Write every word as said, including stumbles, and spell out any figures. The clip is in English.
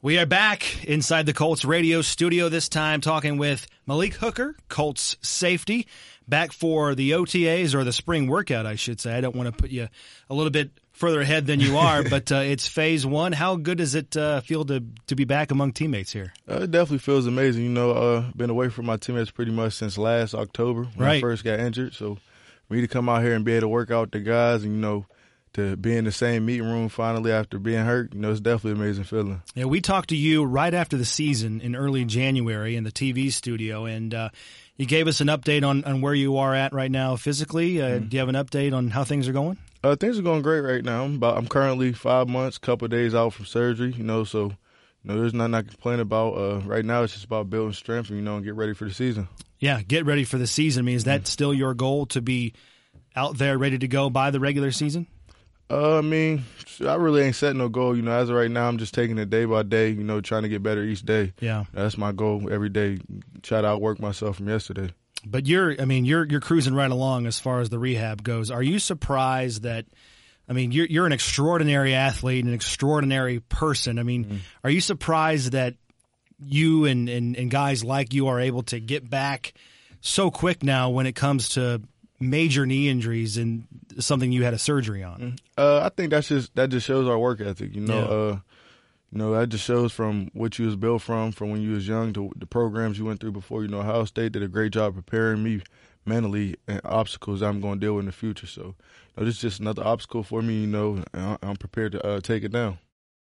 We are back inside the Colts radio studio this time talking with Malik Hooker, Colts safety, back for the O T As, or the spring workout, I should say. I don't want to put you a little bit further ahead than you are, but uh, it's phase one. How good does it uh, feel to to be back among teammates here? Uh, it definitely feels amazing. You know, uh, been away from my teammates pretty much since last October when right. I first got injured. So for me to come out here and be able to work out with the guys and, you know, to be in the same meeting room finally after being hurt, you know, it's definitely an amazing feeling. Yeah, we talked to you right after the season in early January in the T V studio, and uh, you gave us an update on, on where you are at right now physically. Uh, mm-hmm. Do you have an update on how things are going? Uh, things are going great right now. I'm, about, I'm currently five months, couple of days out from surgery, you know, so you know, there's nothing I can complain about. Uh, right now it's just about building strength and, you know, and get ready for the season. Yeah, get ready for the season. I mean, is that mm-hmm. still your goal, to be out there ready to go by the regular season? Uh, I mean, I really ain't setting no goal. You know, as of right now, I'm just taking it day by day, you know, trying to get better each day. Yeah. That's my goal every day, try to outwork myself from yesterday. But you're, I mean, you're you're cruising right along as far as the rehab goes. Are you surprised that, I mean, you're, you're an extraordinary athlete, an extraordinary person. I mean, mm-hmm. are you surprised that you and, and, and guys like you are able to get back so quick now when it comes to major knee injuries and something you had a surgery on? Uh, I think that's just that just shows our work ethic. You know, yeah. uh, you know that just shows from what you was built from, from when you was young to the programs you went through before. You know, Ohio State did a great job preparing me mentally and obstacles I'm going to deal with in the future. So, you know, this is just another obstacle for me. You know, and I'm prepared to uh, take it down.